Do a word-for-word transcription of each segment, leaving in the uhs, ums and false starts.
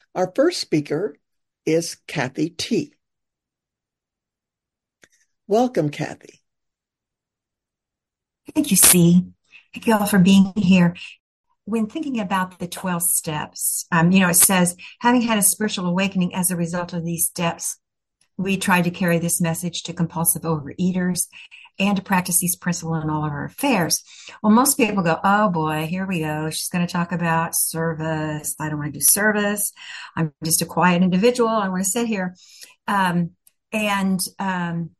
Our first speaker is Kathy T. Welcome, Kathy. Thank you, C. Thank you all for being here. When thinking about the twelve steps, um, you know, it says, having had a spiritual awakening as a result of these steps, we try to carry this message to compulsive overeaters and to practice these principles in all of our affairs. Well, most people go, oh boy, here we go. She's going to talk about service. I don't want to do service. I'm just a quiet individual. I want to sit here. Um, and, um,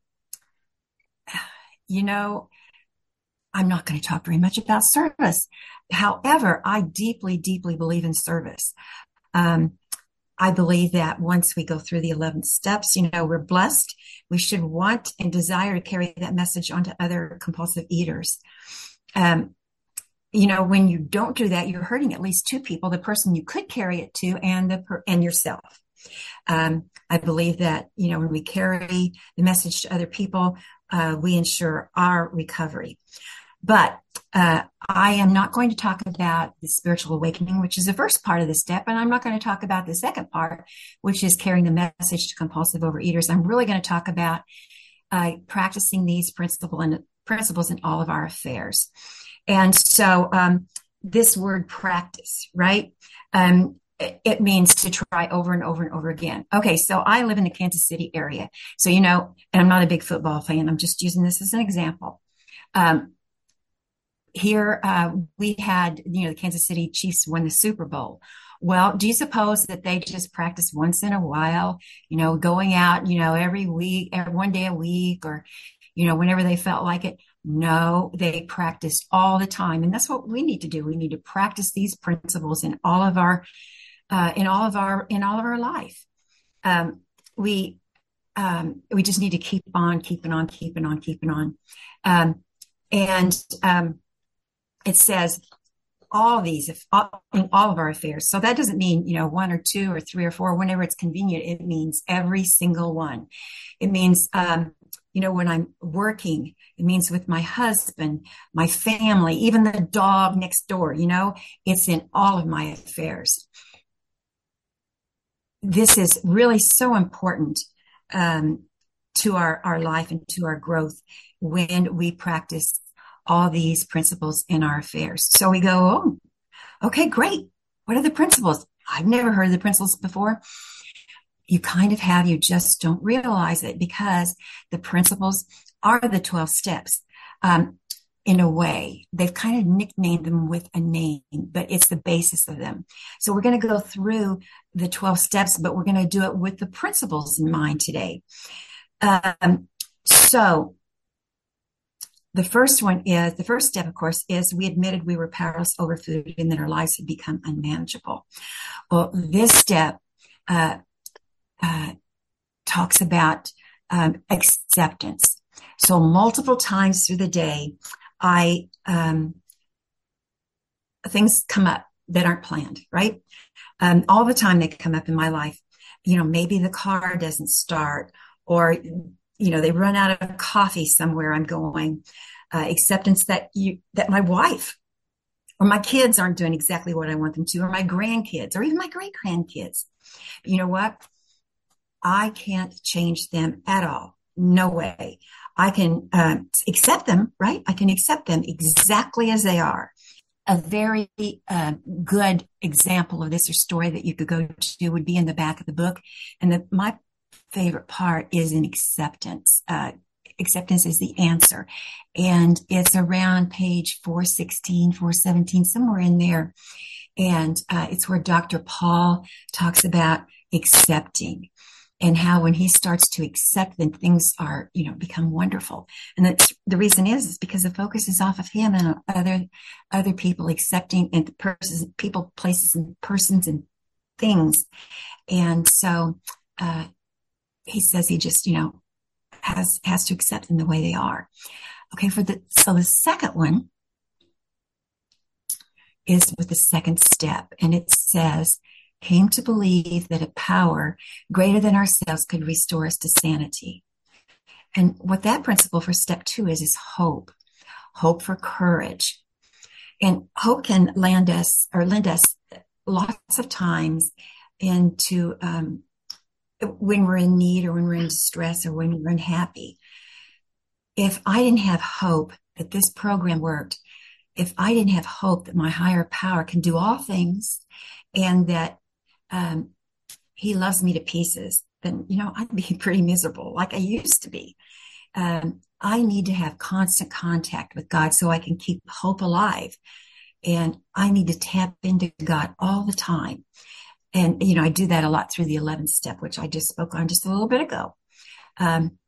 you know, I'm not going to talk very much about service. However, I deeply, deeply believe in service. Um, I believe that once we go through the eleven steps, you know, we're blessed. We should want and desire to carry that message onto other compulsive eaters. Um, you know, when you don't do that, you're hurting at least two people, the person you could carry it to and the per- and yourself. Um, I believe that, you know, when we carry the message to other people, uh, we ensure our recovery. But uh, I am not going to talk about the spiritual awakening, which is the first part of the step, and I'm not going to talk about the second part, which is carrying the message to compulsive overeaters. I'm really going to talk about uh, practicing these principle and principles in all of our affairs. And so um, this word practice, right? Um, it, it means to try over and over and over again. Okay, so I live in the Kansas City area. So, you know, and I'm not a big football fan. I'm just using this as an example. Um, Here, uh, we had, you know, the Kansas City Chiefs won the Super Bowl. Well, do you suppose that they just practice once in a while, you know, going out, you know, every week, every, one day a week, or, you know, whenever they felt like it? No, they practiced all the time. And that's what we need to do. We need to practice these principles in all of our, uh, in all of our, in all of our life. Um, we, um, we just need to keep on, keeping on, keeping on, keeping on. Um, and, um, it says all these if, all, in all of our affairs. So that doesn't mean, you know, one or two or three or four, whenever it's convenient. It means every single one. It means, um, you know, when I'm working, it means with my husband, my family, even the dog next door, you know, it's in all of my affairs. This is really so important um, to our, our life and to our growth when we practice all these principles in our affairs. So we go, oh, okay, great. What are the principles? I've never heard of the principles before. You kind of have, you just don't realize it, because the principles are the twelve steps. Um, in a way, they've kind of nicknamed them with a name, but it's the basis of them. So we're going to go through the twelve steps, but we're going to do it with the principles in mind today. Um, so the first one is, the first step, of course, is we admitted we were powerless over food and that our lives had become unmanageable. Well, this step uh, uh, talks about um, acceptance. So multiple times through the day, I um, things come up that aren't planned, right? Um, all the time they come up in my life. You know, maybe the car doesn't start, or you know, they run out of coffee somewhere I'm going. Uh, acceptance that you that my wife or my kids aren't doing exactly what I want them to, or my grandkids, or even my great grandkids. You know what? I can't change them at all. No way. I can uh, accept them, right? I can accept them exactly as they are. A very uh, good example of this, or story that you could go to, would be in the back of the book. And the, my favorite part is in acceptance. Uh, acceptance is the answer. And it's around page four sixteen, four seventeen, somewhere in there. And uh, it's where Doctor Paul talks about accepting, and how when he starts to accept, then things are, you know, become wonderful. And that's, the reason is, is because the focus is off of him and other, other people accepting, and persons, people, places, and persons and things. And so, uh, he says he just, you know, has, has to accept them the way they are. Okay. For the, so the second one is with the second step, and it says, came to believe that a power greater than ourselves could restore us to sanity. And what that principle for step two is, is hope, hope for courage. And hope can land us or lend us lots of times into um, when we're in need or when we're in distress or when we're unhappy. If I didn't have hope that this program worked, if I didn't have hope that my higher power can do all things and that um, he loves me to pieces, then, you know, I'd be pretty miserable like I used to be. Um, I need to have constant contact with God so I can keep hope alive. And I need to tap into God all the time. And, you know, I do that a lot through the eleventh step, which I just spoke on just a little bit ago. Um,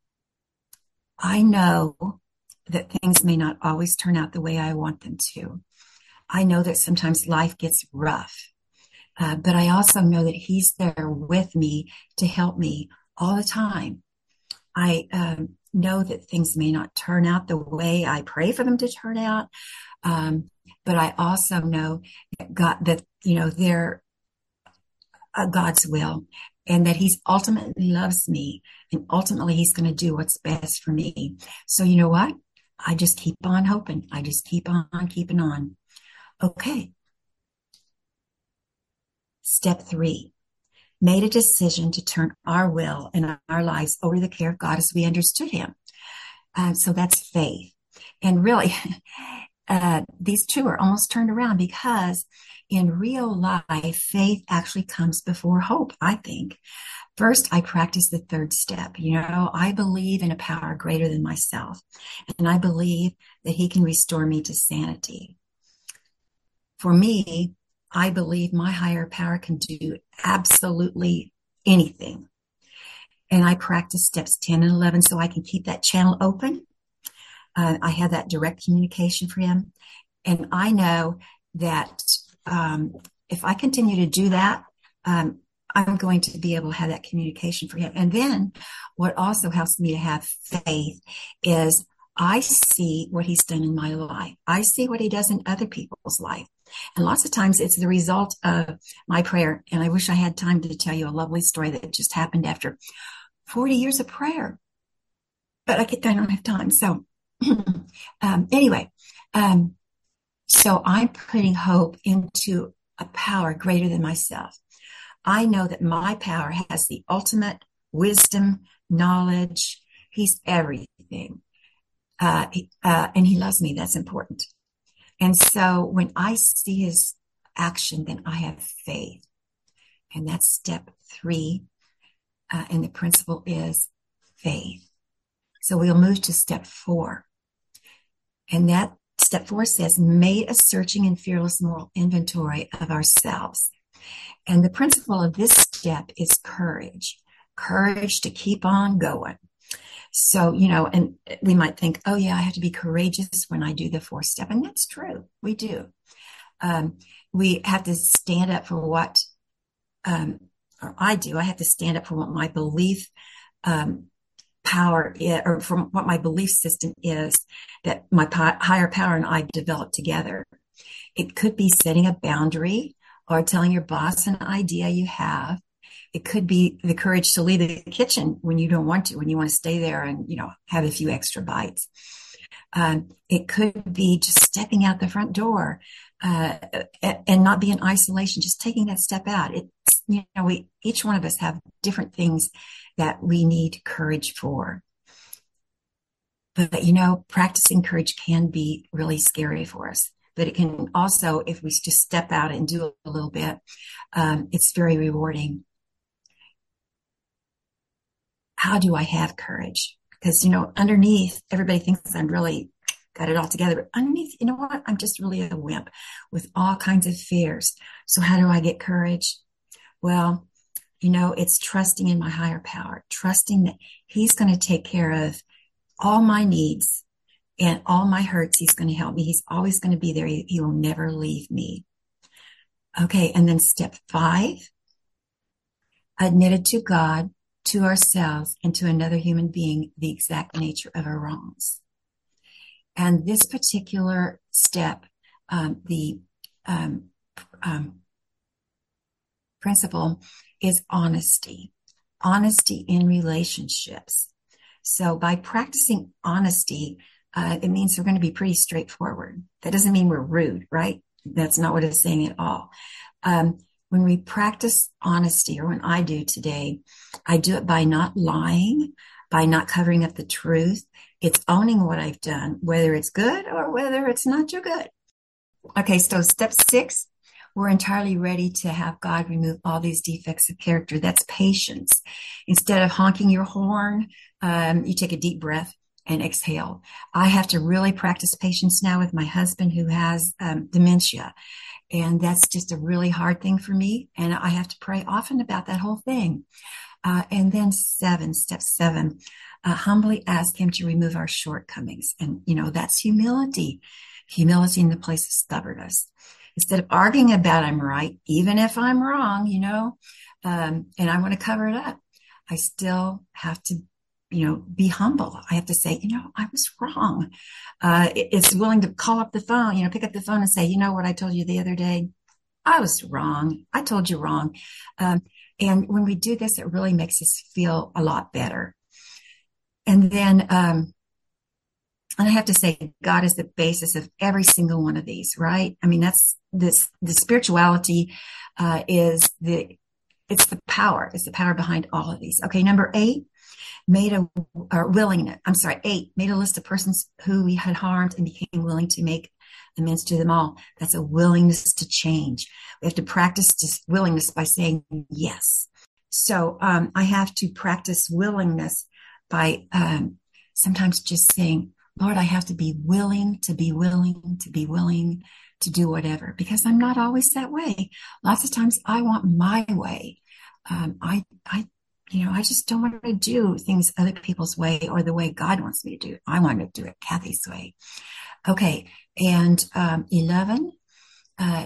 I know that things may not always turn out the way I want them to. I know that sometimes life gets rough, uh, but I also know that He's there with me to help me all the time. I um, know that things may not turn out the way I pray for them to turn out, um, but I also know that God, that you know, they're uh, God's will, and that He's ultimately loves me, and ultimately He's going to do what's best for me. So you know what? I just keep on hoping. I just keep on keeping on. Okay. Step three, made a decision to turn our will and our lives over to the care of God as we understood Him. Uh, so that's faith. And really, uh, these two are almost turned around, because in real life, faith actually comes before hope, I think. First, I practice the third step. You know, I believe in a power greater than myself, and I believe that He can restore me to sanity. For me, I believe my higher power can do absolutely anything. And I practice steps ten and eleven so I can keep that channel open. Uh, I have that direct communication for Him. And I know that um, if I continue to do that, um, I'm going to be able to have that communication for Him. And then what also helps me to have faith is I see what He's done in my life. I see what He does in other people's life. And lots of times it's the result of my prayer. And I wish I had time to tell you a lovely story that just happened after forty years of prayer. But I, I don't have time. So um, anyway, um, so I'm putting hope into a power greater than myself. I know that my power has the ultimate wisdom, knowledge. He's everything. Uh, uh, and He loves me. That's important. And so when I see His action, then I have faith. And that's step three. Uh, and the principle is faith. So we'll move to step four. And that step four says, made a searching and fearless moral inventory of ourselves. And the principle of this step is courage, courage to keep on going. So, you know, and we might think, oh yeah, I have to be courageous when I do the fourth step. And that's true. We do. Um, we have to stand up for what, um, or I do. I have to stand up for what my belief, um, power is, or from what my belief system is that my pi- higher power and I developed together. It could be setting a boundary or telling your boss an idea you have. It could be the courage to leave the kitchen when you don't want to, when you want to stay there and, you know, have a few extra bites. Um, it could be just stepping out the front door, uh, and not be in isolation, just taking that step out. It's, you know, we, each one of us have different things that we need courage for. But, you know, practicing courage can be really scary for us. But it can also, if we just step out and do a little bit, um, it's very rewarding. How do I have courage? Because, you know, underneath, everybody thinks I'm really got it all together. But underneath, you know what? I'm just really a wimp with all kinds of fears. So how do I get courage? Well, you know, it's trusting in my higher power, trusting that He's going to take care of all my needs and all my hurts. He's going to help me. He's always going to be there. He, he will never leave me. Okay. And then step five, admitted to God, to ourselves, and to another human being the exact nature of our wrongs. And this particular step, um, the um, um, principle is honesty, honesty in relationships. So by practicing honesty, uh, it means we're going to be pretty straightforward. That doesn't mean we're rude, right? That's not what it's saying at all. Um, when we practice honesty, or when I do today, I do it by not lying, by not covering up the truth. It's owning what I've done, whether it's good or whether it's not too good. Okay, so step six, we're entirely ready to have God remove all these defects of character. That's patience. Instead of honking your horn, um, you take a deep breath and exhale. I have to really practice patience now with my husband who has um, dementia. And that's just a really hard thing for me. And I have to pray often about that whole thing. Uh, and then seven, step seven, uh, humbly ask him to remove our shortcomings. And, you know, that's humility. Humility in the place of stubbornness. Instead of arguing about I'm right, even if I'm wrong, you know, um, and I want to cover it up, I still have to, you know, be humble. I have to say, you know, I was wrong. Uh, it's willing to call up the phone, you know, pick up the phone and say, you know what I told you the other day? I was wrong. I told you wrong. Um, and when we do this, it really makes us feel a lot better. And then, um, and I have to say, God is the basis of every single one of these, right? I mean, that's this, the spirituality, uh, is the, it's the power, it's the power behind all of these. Okay. Number eight, made a, or willingness, I'm sorry, eight, made a list of persons who we had harmed and became willing to make amends to them all. That's a willingness to change. We have to practice this willingness by saying yes. So, um, I have to practice willingness by, um, sometimes just saying, Lord, I have to be willing to be willing to be willing to do whatever, because I'm not always that way. Lots of times I want my way. Um, I, I, you know, I just don't want to do things other people's way or the way God wants me to do it. I want to do it Kathy's way. Okay. And, um, eleven, uh,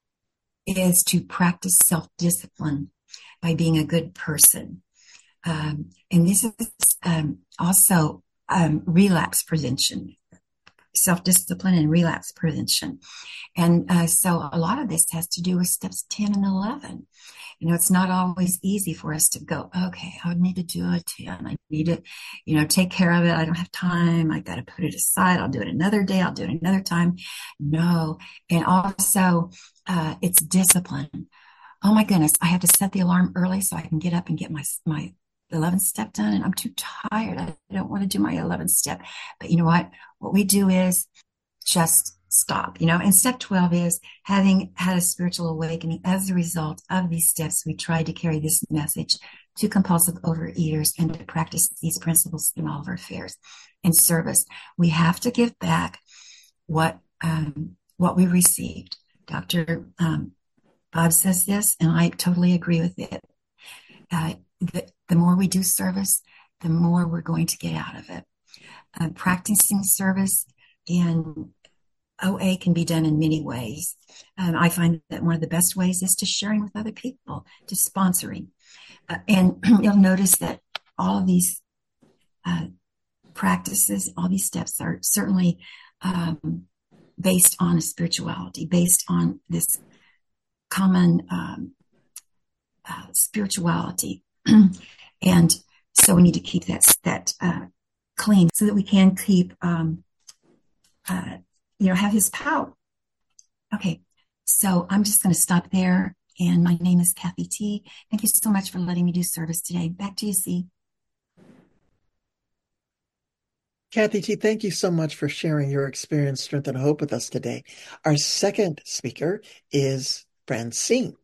is to practice self-discipline by being a good person. Um, and this is, um, also Um, relapse prevention, self-discipline and relapse prevention. And uh, so a lot of this has to do with steps ten and eleven. You know, it's not always easy for us to go, okay, I need to do a ten. I need to, you know, take care of it. I don't have time. I got to put it aside. I'll do it another day. I'll do it another time. No. And also, uh, it's discipline. Oh my goodness. I have to set the alarm early so I can get up and get my, my, eleventh step done, and I'm too tired. I don't want to do my eleventh step. But you know what? What we do is just stop, you know. And step twelve is having had a spiritual awakening as a result of these steps. We try to carry this message to compulsive overeaters and to practice these principles in all of our affairs and service. We have to give back what, um, what we received. Doctor Um, Bob says this, and I totally agree with it. Uh, the, the more we do service, the more we're going to get out of it. Uh, practicing service in O A can be done in many ways. Um, I find that one of the best ways is to sharing with other people, to sponsoring. Uh, and you'll notice that all of these uh, practices, all these steps are certainly um, based on a spirituality, based on this common um, uh, spirituality. And so we need to keep that, that, uh, clean so that we can keep, um, uh, you know, have his power. Okay. So I'm just going to stop there. And my name is Kathy T. Thank you so much for letting me do service today. Back to you, C. Kathy T., thank you so much for sharing your experience, strength, and hope with us today. Our second speaker is Francine.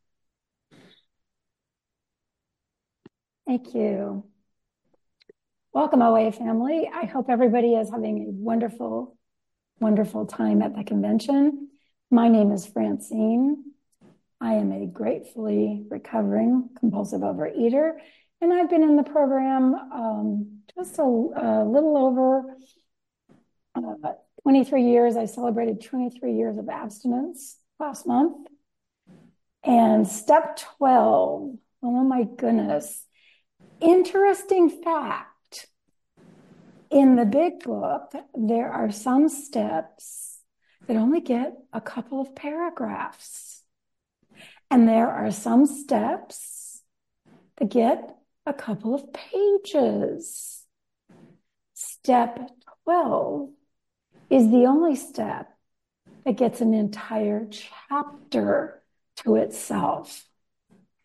Thank you. Welcome, O A family. I hope everybody is having a wonderful, wonderful time at the convention. My name is Francine. I am a gratefully recovering compulsive overeater, and I've been in the program um, just a, a little over uh, twenty-three years. I celebrated twenty-three years of abstinence last month. And step twelve, oh my goodness. Interesting fact, in the big book, there are some steps that only get a couple of paragraphs. And there are some steps that get a couple of pages. Step twelve is the only step that gets an entire chapter to itself.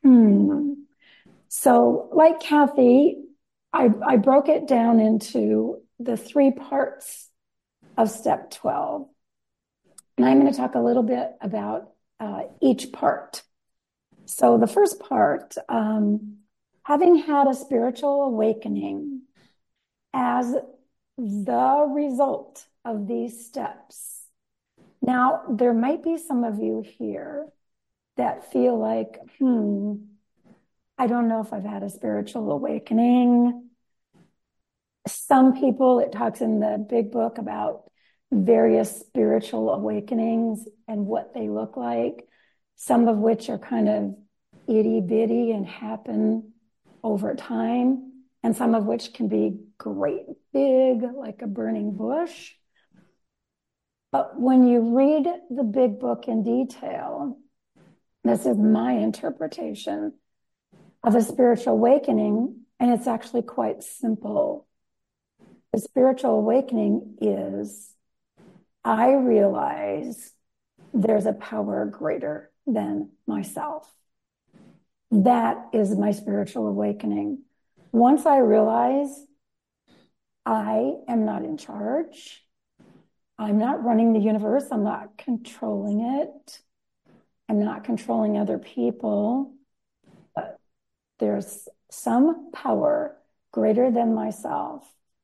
Hmm. So like Kathy, I, I broke it down into the three parts of step twelve. And I'm going to talk a little bit about uh, each part. So the first part, um, having had a spiritual awakening as the result of these steps. Now, there might be some of you here that feel like, hmm, I don't know if I've had a spiritual awakening. Some people, it talks in the big book about various spiritual awakenings and what they look like, some of which are kind of itty bitty and happen over time, and some of which can be great big, like a burning bush. But when you read the big book in detail, this is my interpretation of a spiritual awakening, and it's actually quite simple. The spiritual awakening is, I realize there's a power greater than myself. That is my spiritual awakening. Once I realize I am not in charge, I'm not running the universe, I'm not controlling it, I'm not controlling other people, but there's some power greater than myself,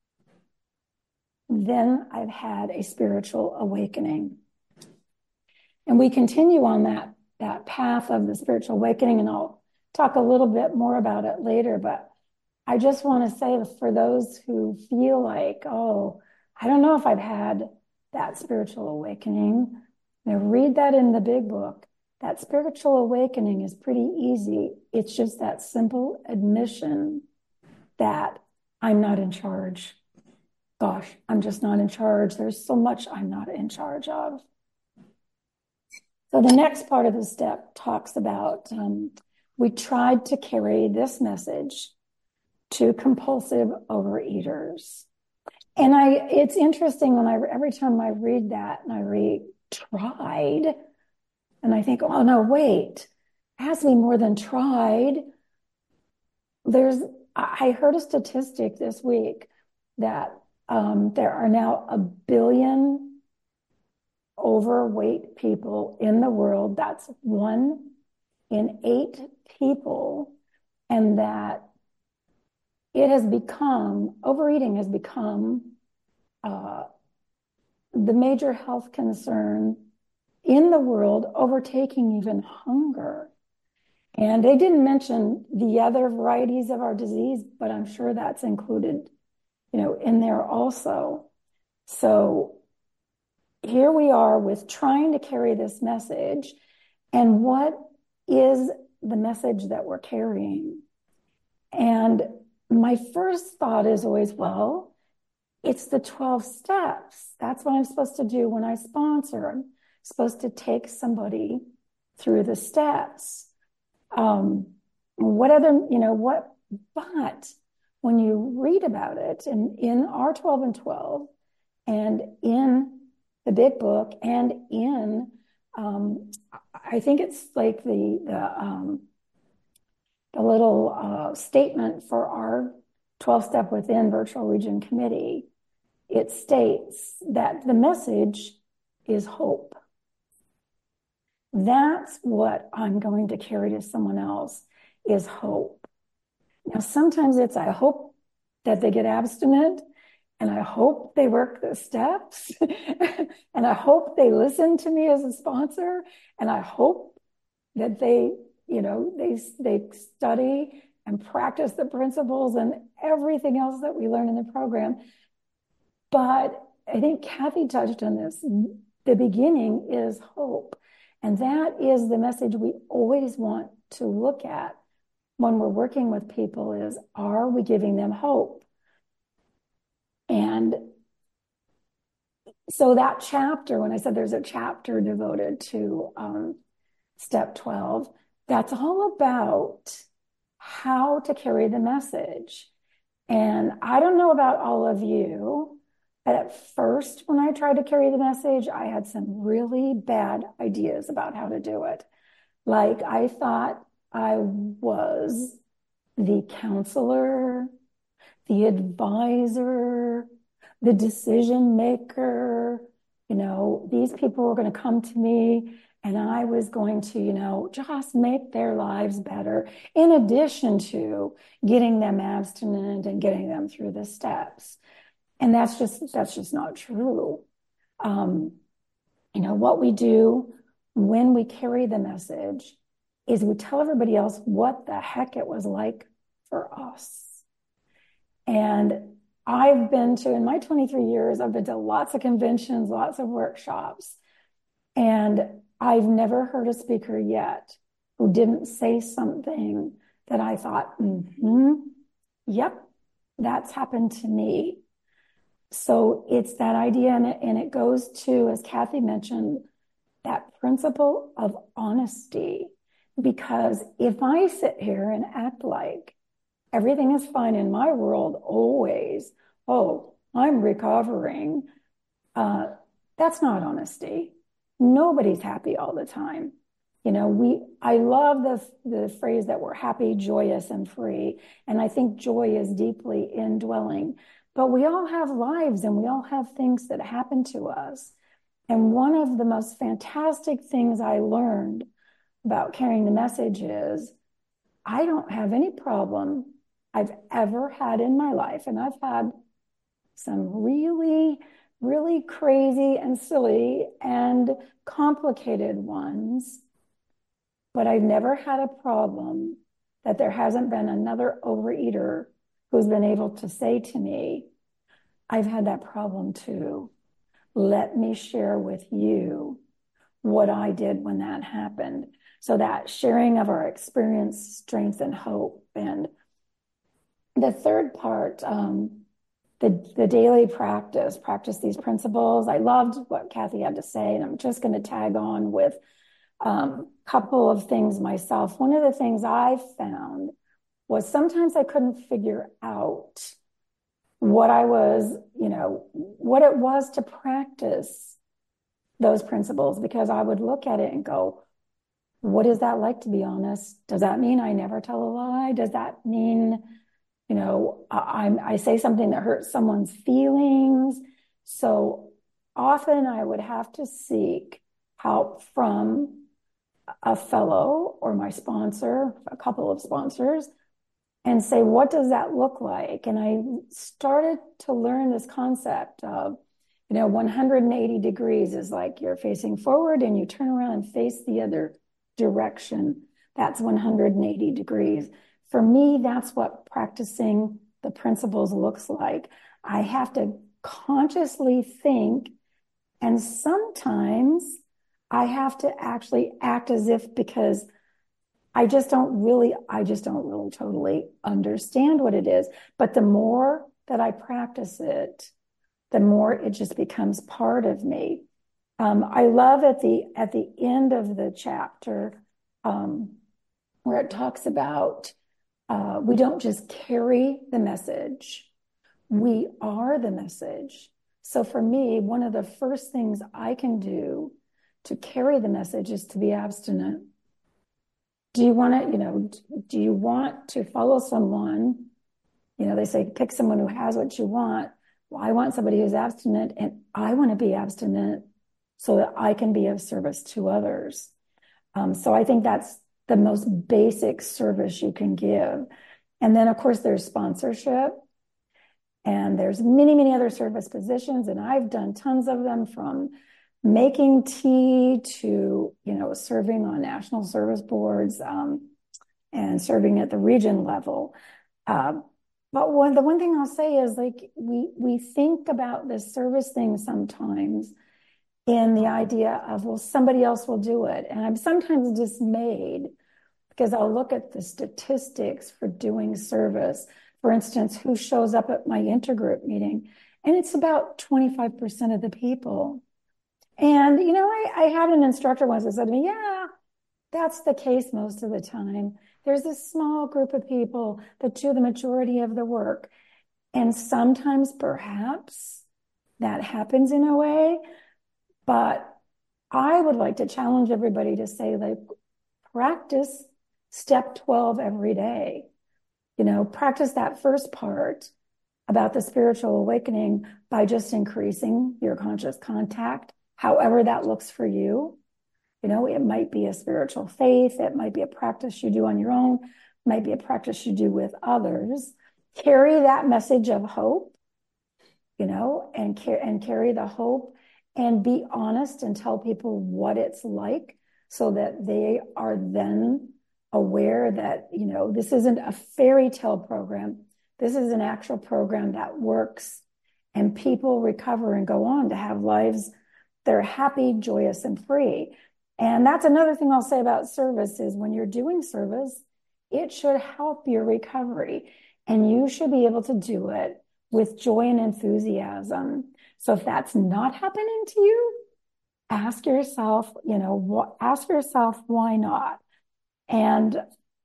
then I've had a spiritual awakening. And we continue on that, that path of the spiritual awakening, and I'll talk a little bit more about it later, but I just want to say for those who feel like, oh, I don't know if I've had that spiritual awakening, now read that in the big book. That spiritual awakening is pretty easy. It's just that simple admission that I'm not in charge. Gosh, I'm just not in charge. There's so much I'm not in charge of. So the next part of the step talks about, um, we tried to carry this message to compulsive overeaters. And I, it's interesting when I, every time I read that and I read tried, and I think, oh no, wait, it has to be more than tried. There's, I heard a statistic this week that um, there are now a billion overweight people in the world. That's one in eight people. And that it has become, overeating has become uh, the major health concern in the world, overtaking even hunger. And they didn't mention the other varieties of our disease, but I'm sure that's included, you know, in there also. So here we are with trying to carry this message. And what is the message that we're carrying? And my first thought is always, well, it's the twelve steps. That's what I'm supposed to do when I sponsor. I'm supposed to take somebody through the steps. Um, what other, you know, what, but when you read about it in, in R twelve and twelve and in the big book and in, um, I think it's like the, the, um, the little uh, statement for our twelve step within virtual region committee, it states that the message is hope. That's what I'm going to carry to someone else is hope. Now, sometimes it's, I hope that they get abstinent, and I hope they work the steps, and I hope they listen to me as a sponsor, and I hope that they, you know, they, they study and practice the principles and everything else that we learn in the program. But I think Kathy touched on this. The beginning is hope. And that is the message we always want to look at when we're working with people is, are we giving them hope? And so that chapter, when I said there's a chapter devoted to um, step twelve, that's all about how to carry the message. And I don't know about all of you, but at first, when I tried to carry the message, I had some really bad ideas about how to do it. Like I thought I was the counselor, the advisor, the decision maker. You know, these people were going to come to me and I was going to, you know, just make their lives better, in addition to getting them abstinent and getting them through the steps. And that's just, that's just not true. Um, you know, what we do when we carry the message is we tell everybody else what the heck it was like for us. And I've been to, in my twenty-three years, I've been to lots of conventions, lots of workshops, and I've never heard a speaker yet who didn't say something that I thought, mm-hmm, yep, that's happened to me. So it's that idea, and it, and it goes to, as Kathy mentioned, that principle of honesty. Because if I sit here and act like everything is fine in my world always, oh, I'm recovering, uh, that's not honesty. Nobody's happy all the time. You know, we, I love the, the phrase that we're happy, joyous, and free. And I think joy is deeply indwelling. But we all have lives and we all have things that happen to us. And one of the most fantastic things I learned about carrying the message is I don't have any problem I've ever had in my life. And I've had some really, really crazy and silly and complicated ones. But I've never had a problem that there hasn't been another overeater who's been able to say to me, I've had that problem too. Let me share with you what I did when that happened. So that sharing of our experience, strength, and hope. And the third part, um, the, the daily practice, practice these principles. I loved what Kathy had to say, and I'm just going to tag on with a um, couple of things myself. One of the things I found was sometimes I couldn't figure out what I was, you know, what it was to practice those principles, because I would look at it and go, what is that like, to be honest? Does that mean I never tell a lie? Does that mean, you know, I, I say something that hurts someone's feelings? So often I would have to seek help from a fellow or my sponsor, a couple of sponsors, and say, what does that look like? And I started to learn this concept of, you know, one hundred eighty degrees is like you're facing forward and you turn around and face the other direction. That's one hundred eighty degrees. For me, that's what practicing the principles looks like. I have to consciously think, and sometimes I have to actually act as if, because I just don't really, I just don't really totally understand what it is. But the more that I practice it, the more it just becomes part of me. Um, I love at the at the end of the chapter um, where it talks about uh, we don't just carry the message, we are the message. So for me, one of the first things I can do to carry the message is to be abstinent. Do you want to, you know, do you want to follow someone? You know, they say, pick someone who has what you want. Well, I want somebody who's abstinent, and I want to be abstinent so that I can be of service to others. Um, so I think that's the most basic service you can give. And then, of course, there's sponsorship. And there's many, many other service positions. And I've done tons of them, from making tea to, you know, serving on national service boards um, and serving at the region level. Uh, but one, the one thing I'll say is, like, we, we think about this service thing sometimes in the idea of, well, somebody else will do it. And I'm sometimes dismayed because I'll look at the statistics for doing service. For instance, who shows up at my intergroup meeting? And it's about twenty-five percent of the people. And, you know, I, I had an instructor once that said to me, yeah, that's the case most of the time. There's this small group of people that do the majority of the work. And sometimes perhaps that happens in a way, but I would like to challenge everybody to say, like, practice step twelve every day. You know, practice that first part about the spiritual awakening by just increasing your conscious contact, however that looks for you. You know, it might be a spiritual faith. It might be a practice you do on your own. It might be a practice you do with others. Carry that message of hope, you know, and, car- and carry the hope and be honest and tell people what it's like so that they are then aware that, you know, this isn't a fairy tale program. This is an actual program that works, and people recover and go on to have lives that are happy, joyous, and free. And that's another thing I'll say about service is when you're doing service, it should help your recovery, and you should be able to do it with joy and enthusiasm. So if that's not happening to you, ask yourself, you know, what, ask yourself, why not? And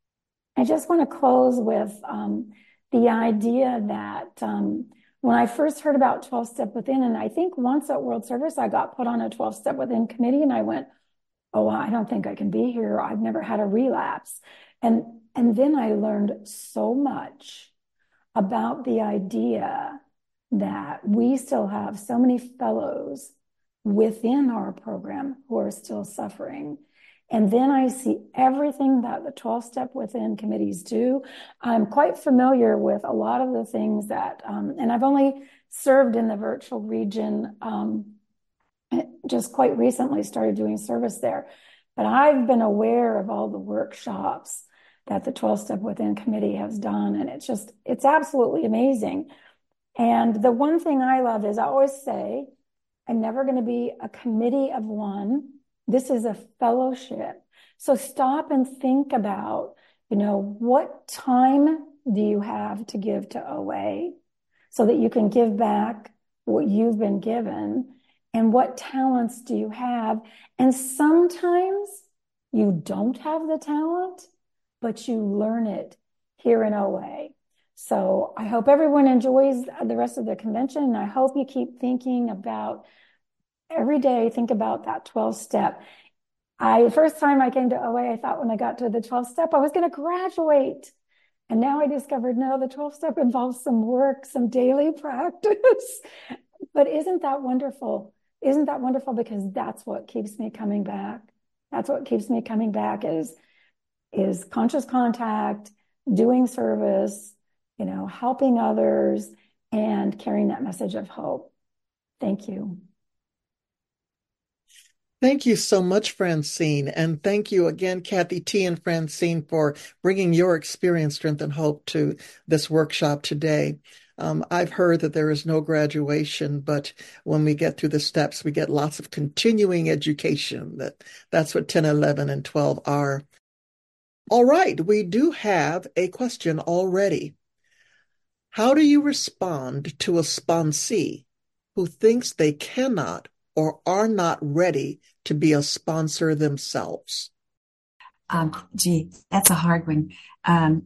I just want to close with um, the idea that um, when I first heard about twelve-Step Within, and I think once at World Service, I got put on a twelve-Step Within committee, and I went, oh, I don't think I can be here. I've never had a relapse. And, and then I learned so much about the idea that we still have so many fellows within our program who are still suffering. And then I see everything that the twelve-Step Within committees do. I'm quite familiar with a lot of the things that, um, and I've only served in the virtual region, um, just quite recently started doing service there. But I've been aware of all the workshops that the twelve-Step Within committee has done. And it's just, it's absolutely amazing. And the one thing I love is I always say, I'm never going to be a committee of one. This is a fellowship. So stop and think about, you know, what time do you have to give to O A so that you can give back what you've been given, and what talents do you have? And sometimes you don't have the talent, but you learn it here in O A. So I hope everyone enjoys the rest of the convention. And I hope you keep thinking about every day, think about that twelve step. I, the first time I came to O A, I thought when I got to the twelve step, I was going to graduate. And now I discovered, no, the twelve step involves some work, some daily practice. But isn't that wonderful? Isn't that wonderful? Because that's what keeps me coming back. That's what keeps me coming back is, is conscious contact, doing service, you know, helping others, and carrying that message of hope. Thank you. Thank you so much, Francine. And thank you again, Kathy T. and Francine, for bringing your experience, strength, and hope to this workshop today. Um, I've heard that there is no graduation, but when we get through the steps, we get lots of continuing education. That, that's what ten, eleven, and twelve are. All right, we do have a question already. How do you respond to a sponsee who thinks they cannot or are not ready to be a sponsor themselves? Um, gee, that's a hard one. Um,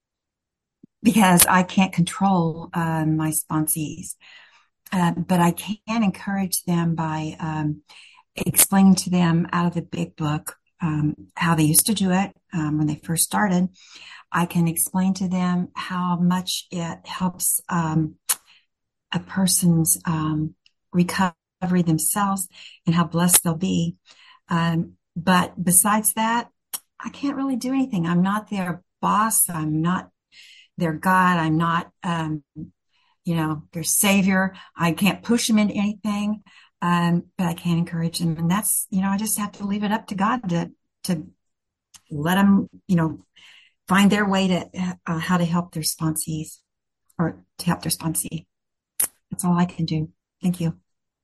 because I can't control um, my sponsees. Uh, but I can encourage them by um, explaining to them out of the big book um, how they used to do it um, when they first started. I can explain to them how much it helps um, a person's um, recovery themselves and how blessed they'll be. Um, but besides that, I can't really do anything. I'm not their boss. I'm not their God. I'm not, um, you know, their savior. I can't push them into anything. Um, but I can encourage them. And that's, you know, I just have to leave it up to God to, to let them, you know, find their way to uh, how to help their sponsees or to help their sponsee. That's all I can do. Thank you.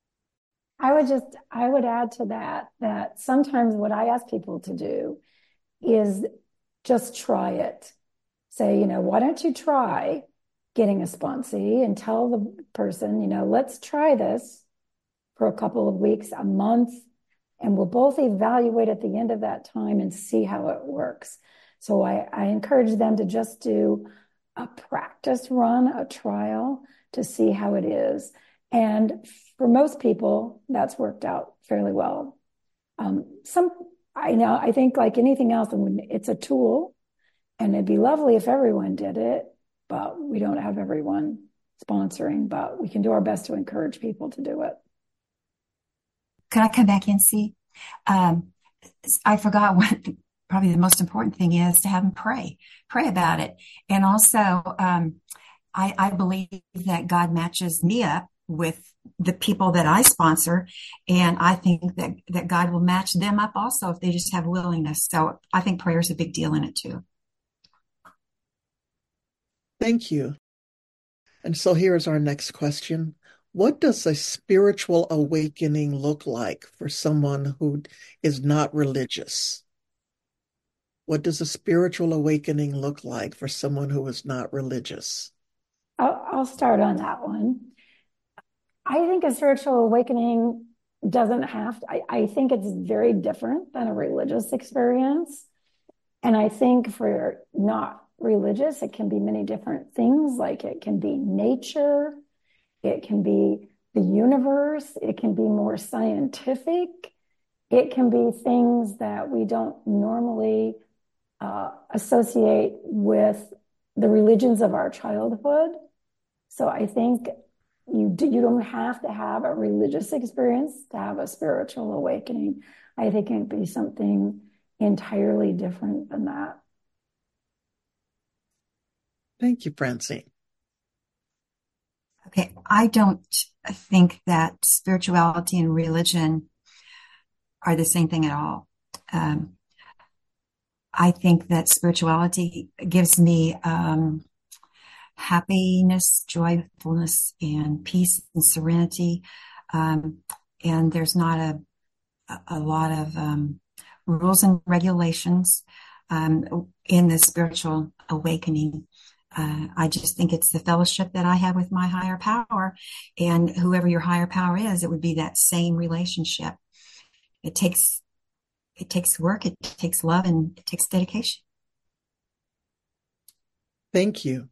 I would just, I would add to that, that sometimes what I ask people to do is just try it. Say, you know, why don't you try getting a sponsee and tell the person, you know, let's try this for a couple of weeks, a month, and we'll both evaluate at the end of that time and see how it works. So I, I encourage them to just do a practice run, a trial to see how it is. And for most people, that's worked out fairly well. Um, some, I know, I think like anything else, when it's a tool, And it'd be lovely if everyone did it, but we don't have everyone sponsoring, but we can do our best to encourage people to do it. Could I come back in, see? Um, I forgot what probably the most important thing is to have them pray, pray about it. And also, um, I, I believe that God matches me up with the people that I sponsor. And I think that, that God will match them up also if they just have willingness. So I think prayer is a big deal in it too. Thank you. And so here's our next question. What does a spiritual awakening look like for someone who is not religious? What does a spiritual awakening look like for someone who is not religious? I'll, I'll start on that one. I think a spiritual awakening doesn't have to, I, I think it's very different than a religious experience. And I think for not religious, it can be many different things. Like it can be nature, it can be the universe, it can be more scientific, it can be things that we don't normally uh, associate with the religions of our childhood. So I think you do, you don't have to have a religious experience to have a spiritual awakening. I think it'd be something entirely different than that. Thank you, Francine. Okay, I don't think that spirituality and religion are the same thing at all. Um, I think that spirituality gives me um, happiness, joyfulness, and peace and serenity. Um, and there's not a, a lot of um, rules and regulations um, in the spiritual awakening. Uh, I just think it's the fellowship that I have with my higher power, and whoever your higher power is, it would be that same relationship. It takes, it takes work, it takes love, and it takes dedication. Thank you.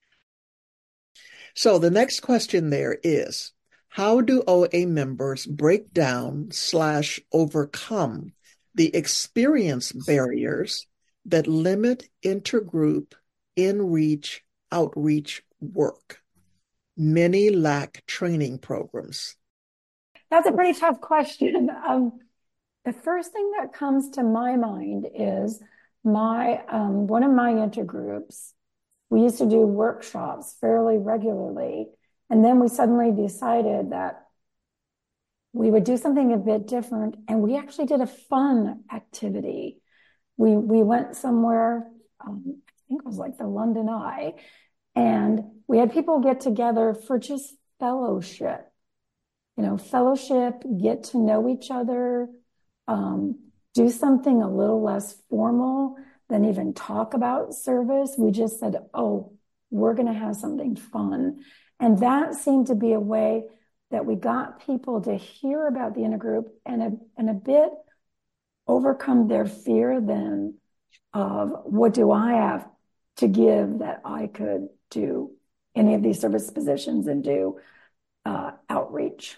So the next question there is, how do O A members break down slash overcome the experience barriers that limit intergroup in-reach outreach work? Many lack training programs. That's a pretty tough question. Um, the first thing that comes to my mind is my um, one of my intergroups. We used to do workshops fairly regularly, and then we suddenly decided that we would do something a bit different, and we actually did a fun activity. We we went somewhere. Um, I think it was like the London Eye, and we had people get together for just fellowship. You know, fellowship, get to know each other, um, do something a little less formal than even talk about service. We just said, oh, we're going to have something fun. And that seemed to be a way that we got people to hear about the intergroup and a, and a bit overcome their fear then of what do I have to give that I could do any of these service positions and do uh, outreach.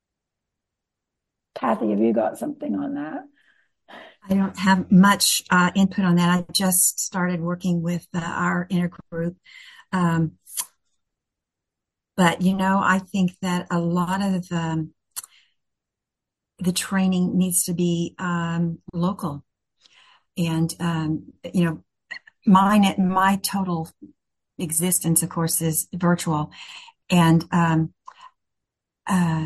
Kathy, have you got something on that? I don't have much uh, input on that. I just started working with uh, our intergroup. Um, but, you know, I think that a lot of um, the training needs to be um, local. And, um, you know, mine, my total existence, of course, is virtual. And um, uh,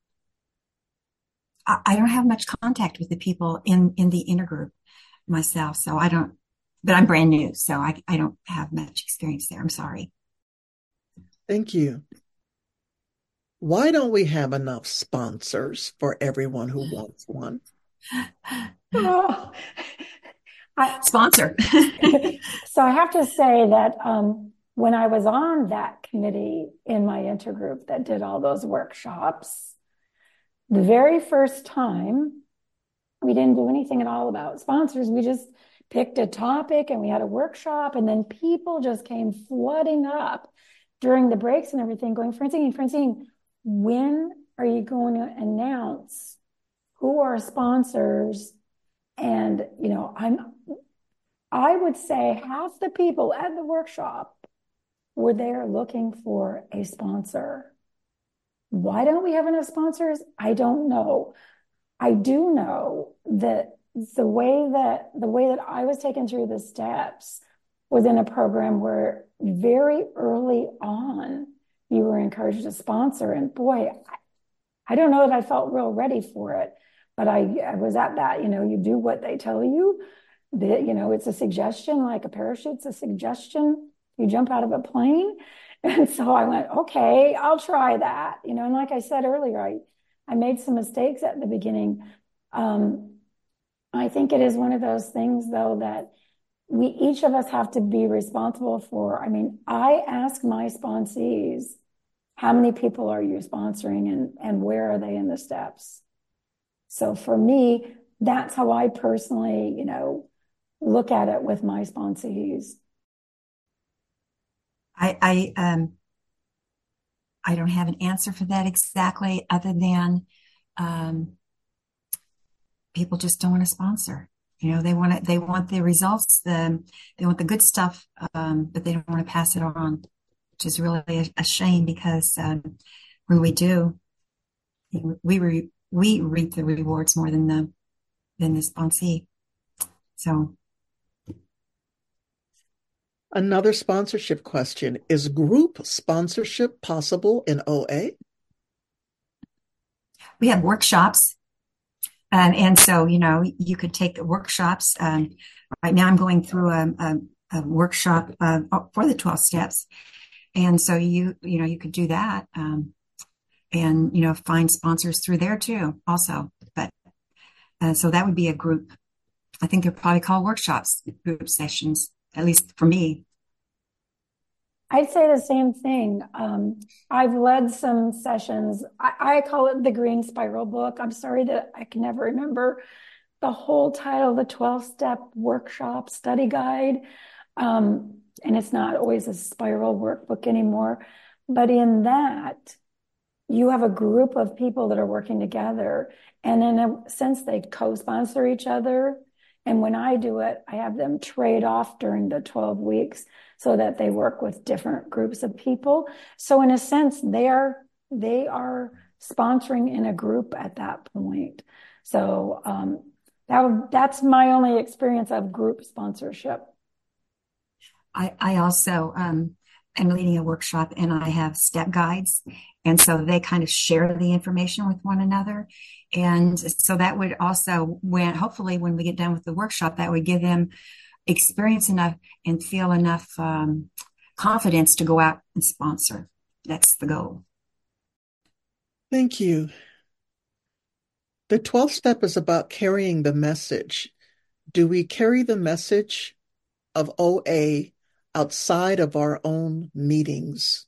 I don't have much contact with the people in, in the intergroup myself. So I don't, but I'm brand new. So I, I don't have much experience there. I'm sorry. Thank you. Why don't we have enough sponsors for everyone who wants one? Oh, I, Sponsor. So I have to say that um, when I was on that committee in my intergroup that did all those workshops, the very first time, we didn't do anything at all about sponsors. We just picked a topic and we had a workshop, and then people just came flooding up during the breaks and everything going, Francine, Francine, when are you going to announce who are sponsors? And, you know, I'm, I would say half the people at the workshop were there looking for a sponsor. Why don't we have enough sponsors? I don't know. I do know that the way that the way that I was taken through the steps was in a program where very early on you were encouraged to sponsor. And boy, I, I don't know that I felt real ready for it, but I, I was at that, you know, you do what they tell you. That, you know, it's a suggestion, like a parachute's a suggestion. You jump out of a plane. And so I went, okay, I'll try that. You know, and like I said earlier, I, I made some mistakes at the beginning. Um, I think it is one of those things, though, that we each of us have to be responsible for. I mean, I ask my sponsees, how many people are you sponsoring and, and where are they in the steps? So for me, that's how I personally, you know, look at it with my sponsees. I, I, um, I don't have an answer for that exactly, other than, um, people just don't want to sponsor. You know, they want it, they want the results, the, they want the good stuff, um, but they don't want to pass it on, which is really a, a shame, because, um, when we do, we, re, we reap the rewards more than the, than the sponsee. So. Another sponsorship question. Is group sponsorship possible in O A? We have workshops. Um, and so, you know, you could take workshops. Um, right now I'm going through a, a, a workshop uh, for the twelve steps. And so you, you know, you could do that. Um, and, you know, find sponsors through there too, also. But, uh, so that would be a group. I think they're probably called workshops, group sessions, at least for me. I'd say the same thing. Um, I've led some sessions. I, I call it the Green Spiral book. I'm sorry that I can never remember the whole title, the twelve-step workshop study guide. Um, and it's not always a spiral workbook anymore. But in that, you have a group of people that are working together. And in a sense, they co-sponsor each other. And when I do it, I have them trade off during the twelve weeks so that they work with different groups of people. So in a sense, they are, they are sponsoring in a group at that point. So um, that, that's my only experience of group sponsorship. I, I also um, am leading a workshop, and I have step guides. And so they kind of share the information with one another. And so that would also, when hopefully when we get done with the workshop, that would give them experience enough and feel enough um, confidence to go out and sponsor. That's the goal. Thank you. The twelfth step is about carrying the message. Do we carry the message of O A outside of our own meetings?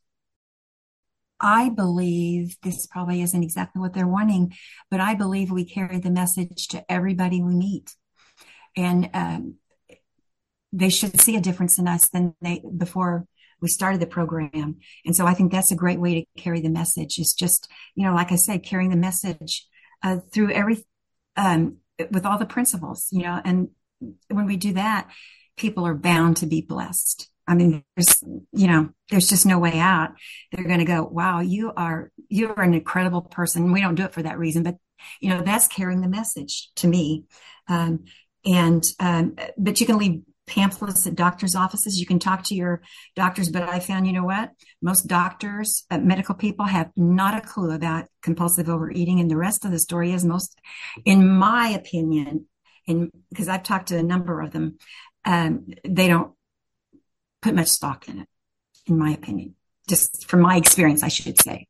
I believe this probably isn't exactly what they're wanting, but I believe we carry the message to everybody we meet. And um, they should see a difference in us than they before we started the program. And so I think that's a great way to carry the message, is just, you know, like I said, carrying the message uh, through every, um, with all the principles, you know, and when we do that, people are bound to be blessed. I mean, there's, you know, there's just no way out. They're going to go, wow, you are, you're an incredible person. We don't do it for that reason, but, you know, that's carrying the message to me. Um, and, um, but you can leave pamphlets at doctors' offices. You can talk to your doctors, but I found, you know what? Most doctors, uh, medical people have not a clue about compulsive overeating. And the rest of the story is most, in my opinion, and because I've talked to a number of them, um, they don't put much stock in it, in my opinion, just from my experience, I should say.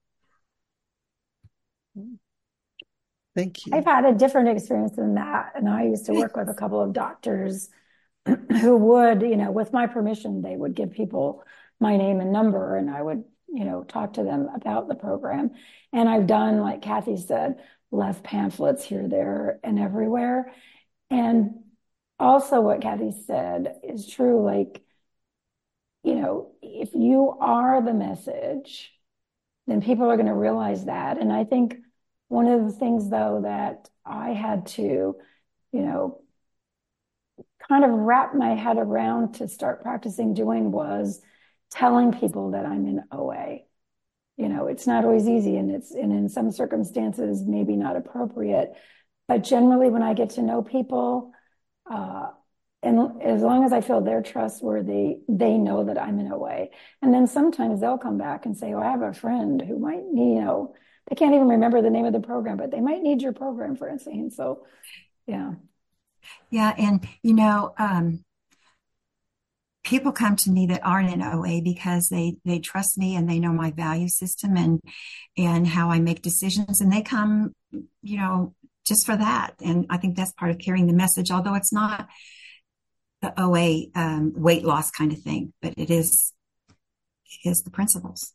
Thank you. I've had a different experience than that. And I used to work with a couple of doctors who would, you know, with my permission, they would give people my name and number, and I would, you know, talk to them about the program. And I've done, like Kathy said, left pamphlets here, there, and everywhere. And also what Kathy said is true. Like, you know, if you are the message, then people are going to realize that. And I think one of the things, though, that I had to, you know, kind of wrap my head around to start practicing doing was telling people that I'm in O A. You know, it's not always easy, and it's and in some circumstances maybe not appropriate. But generally, when I get to know people, uh, and as long as I feel they're trustworthy, they know that I'm in O A. And then sometimes they'll come back and say, "Oh, I have a friend who might need, you know, they can't even remember the name of the program, but they might need your program, Francine." So, yeah. Yeah. And, you know, um, people come to me that aren't in O A because they, they trust me and they know my value system and, and how I make decisions. And they come, you know, just for that. And I think that's part of carrying the message, although it's not the O A um, weight loss kind of thing, but it is, it is the principles.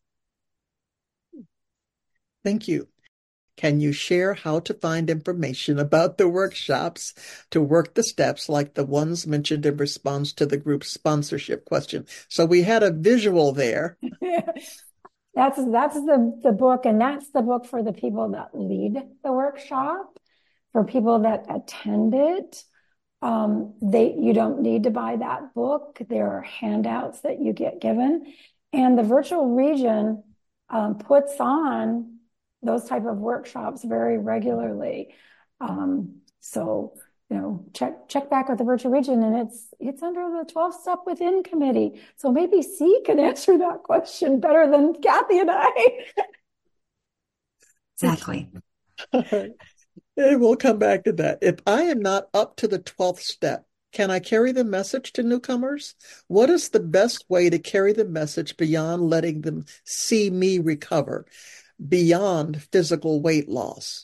Thank you. Can you share how to find information about the workshops to work the steps like the ones mentioned in response to the group sponsorship question? So we had a visual there. That's that's the, the book, and that's the book for the people that lead the workshop. For people that attend it, um, they you don't need to buy that book. There are handouts that you get given. And the virtual region um, puts on those type of workshops very regularly. Um, so, you know, check check back with the virtual region, and it's it's under the twelve step within committee. So maybe C can answer that question better than Kathy and I. Exactly. All right. And we'll come back to that. If I am not up to the twelfth step, can I carry the message to newcomers? What is the best way to carry the message beyond letting them see me recover, beyond physical weight loss?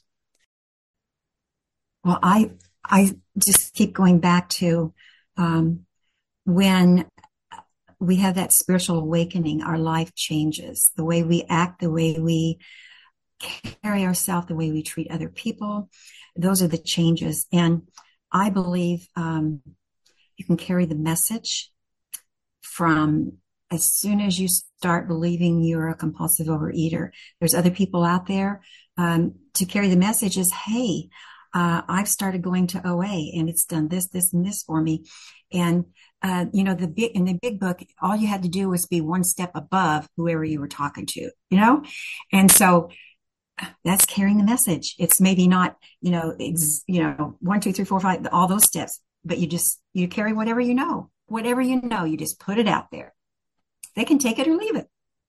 Well, I I just keep going back to um, when we have that spiritual awakening, our life changes. The way we act, the way we carry ourselves, the way we treat other people, those are the changes. And I believe um, you can carry the message from as soon as you start believing you're a compulsive overeater. There's other people out there um, to carry the message is, hey, uh, I've started going to O A and it's done this, this, and this for me. And, uh, you know, the big, in the big book, all you had to do was be one step above whoever you were talking to, you know? And so that's carrying the message. It's maybe not, you know, ex, you know, one, two, three, four, five, all those steps, but you just, you carry whatever you know, whatever you know, you just put it out there. They can take it or leave it.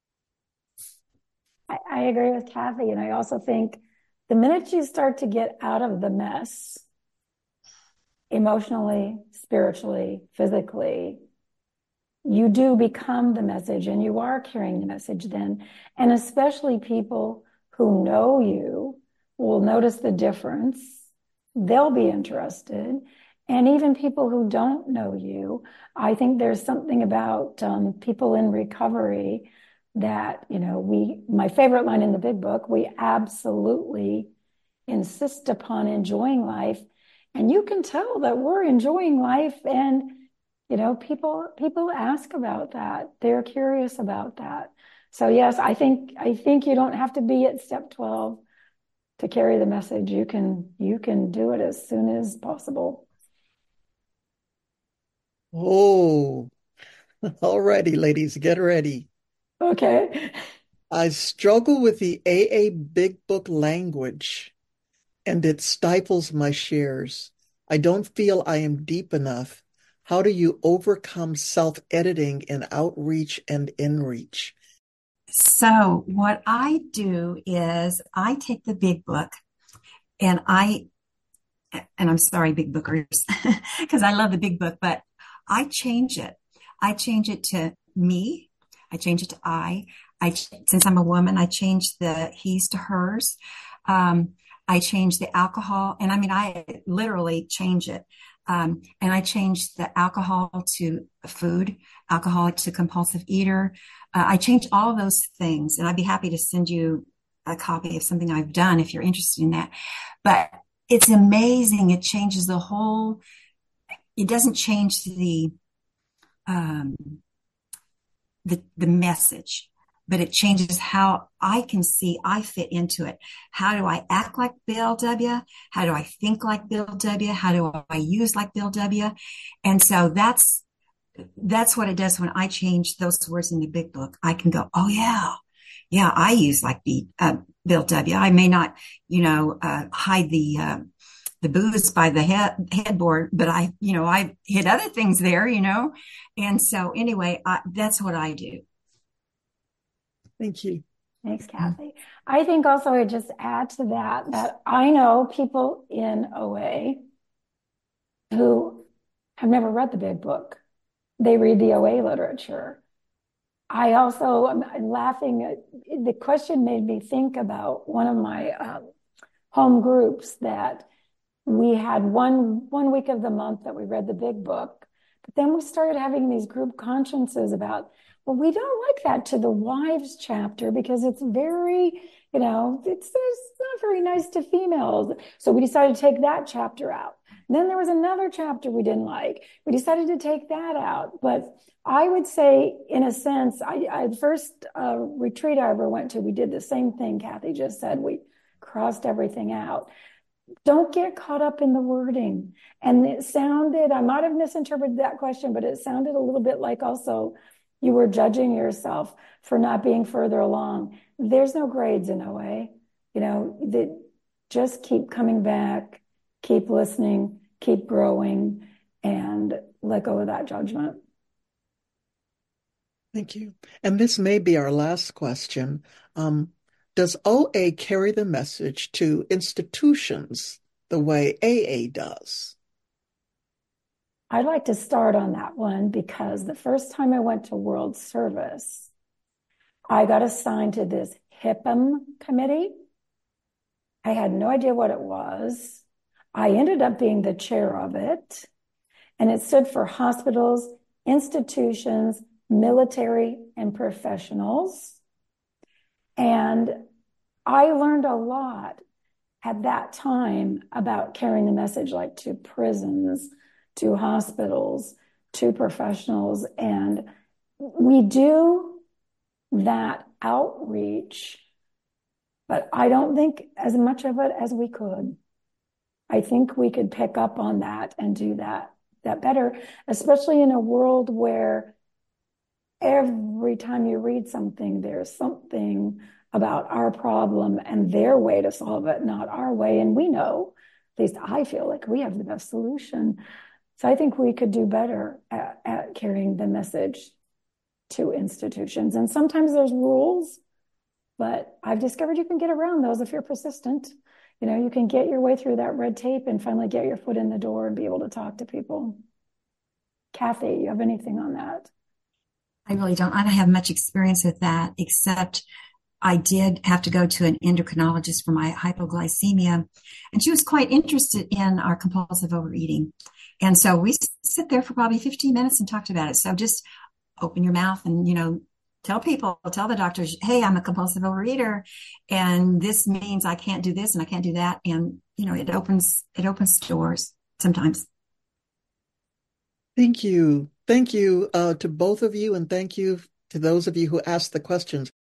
I, I agree with Kathy. And I also think the minute you start to get out of the mess, emotionally, spiritually, physically, you do become the message and you are carrying the message then. And especially people who know you will notice the difference. They'll be interested. And even people who don't know you, I think there's something about um, people in recovery that, you know, we, my favorite line in the big book, we absolutely insist upon enjoying life. And you can tell that we're enjoying life. And, you know, people, people ask about that. They're curious about that. So yes, I think, I think you don't have to be at step twelve to carry the message. You can, you can do it as soon as possible. Oh, all righty, ladies, get ready. Okay. I struggle with the A A Big Book language, and it stifles my shares. I don't feel I am deep enough. How do you overcome self-editing in outreach and inreach? So what I do is I take the big book and I, and I'm sorry, big bookers, because I love the big book, but I change it. I change it to me. I change it to I. I, since I'm a woman, I change the he's to hers. Um, I change the alcohol, and I mean, I literally change it. Um, and I change the alcohol to food, alcoholic to compulsive eater. Uh, I change all those things, and I'd be happy to send you a copy of something I've done if you're interested in that. But it's amazing. It changes the whole, it doesn't change the, um, the, the message, but it changes how I can see I fit into it. How do I act like Bill W? How do I think like Bill W? How do I use like Bill W? And so that's, that's what it does when I change those words in the big book. I can go, oh yeah, yeah, I use like the, uh, Bill W. I may not, you know, uh, hide the, uh, the booze by the head, headboard, but I, you know, I hid other things there, you know? And so anyway, I, that's what I do. Thank you. Thanks, Kathy. I think also I just add to that, that I know people in O A who have never read the big book. They read the O A literature. I also am laughing. The question made me think about one of my um, home groups that we had one, one week of the month that we read the big book, but then we started having these group consciences about, well, we don't like that to the wives chapter because it's very, you know, it's, it's not very nice to females. So we decided to take that chapter out. And then there was another chapter we didn't like. We decided to take that out. But I would say, in a sense, I, I the first uh, retreat I ever went to, we did the same thing Kathy just said. We crossed everything out. Don't get caught up in the wording. And it sounded, I might have misinterpreted that question, but it sounded a little bit like also you were judging yourself for not being further along. There's no grades in O A. You know, that just keep coming back, keep listening, keep growing, and let go of that judgment. Thank you. And this may be our last question. Um, Does O A carry the message to institutions the way A A does? I'd like to start on that one because the first time I went to World Service, I got assigned to this HIPAM committee. I had no idea what it was. I ended up being the chair of it, and it stood for hospitals, institutions, military, and professionals. And I learned a lot at that time about carrying the message, like to prisons, to hospitals, to professionals. And we do that outreach, but I don't think as much of it as we could. I think we could pick up on that and do that, that better, especially in a world where every time you read something, there's something about our problem and their way to solve it, not our way. And we know, at least I feel like we have the best solution. So I think we could do better at, at carrying the message to institutions. And sometimes there's rules, but I've discovered you can get around those if you're persistent. You know, you can get your way through that red tape and finally get your foot in the door and be able to talk to people. Kathy, you have anything on that? I really don't. I don't have much experience with that, except I did have to go to an endocrinologist for my hypoglycemia, and she was quite interested in our compulsive overeating. And so we sit there for probably fifteen minutes and talked about it. So just open your mouth and, you know, tell people, tell the doctors, hey, I'm a compulsive overeater, and this means I can't do this and I can't do that. And, you know, it opens, it opens doors sometimes. Thank you. Thank you uh, to both of you, and thank you to those of you who asked the questions.